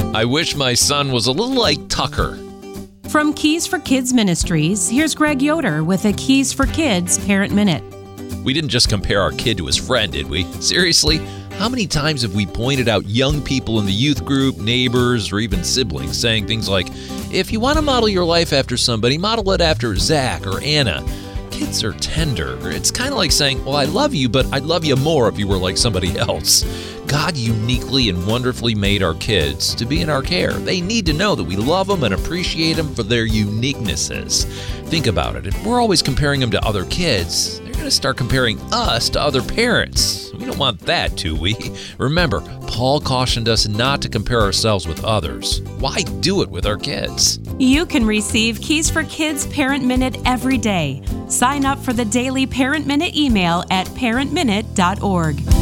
I wish my son was a little like Tucker. From Keys for Kids Ministries, here's Greg Yoder with a Keys for Kids Parent Minute. We didn't just compare our kid to his friend, did we? Seriously? How many times have we pointed out young people in the youth group, neighbors, or even siblings saying things like, if you want to model your life after somebody, model it after Zach or Anna. Kids are tender. It's kind of like saying, well, I love you, but I'd love you more if you were like somebody else. God uniquely and wonderfully made our kids to be in our care. They need to know that we love them and appreciate them for their uniquenesses. Think about it. If we're always comparing them to other kids, they're going to start comparing us to other parents. We don't want that, do we? Remember, Paul cautioned us not to compare ourselves with others. Why do it with our kids? You can receive Keys for Kids Parent Minute every day. Sign up for the daily Parent Minute email at parentminute.org.